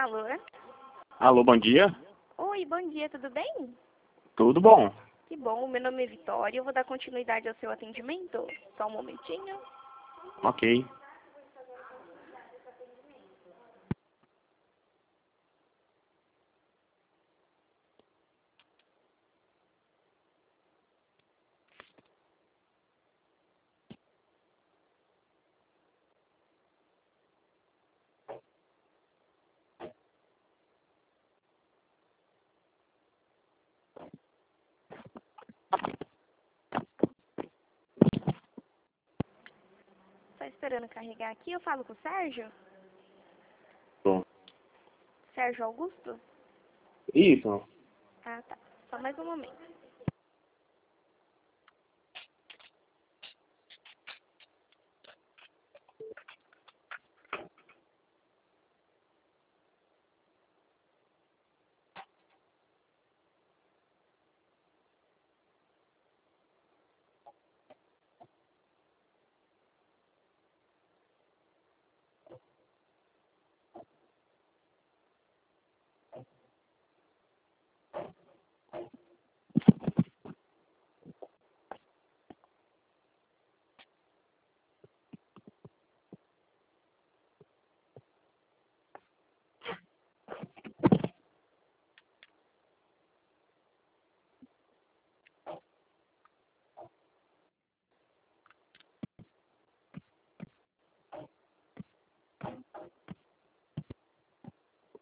Alô? Alô, bom dia. Oi, bom dia, tudo bem? Tudo bom? Que bom, meu nome é Vitória, eu vou dar continuidade ao seu atendimento. Só um momentinho. Ok. Só esperando carregar aqui, eu falo com o Sérgio? Bom. Sérgio Augusto? Isso. Ah, tá. Só mais um momento.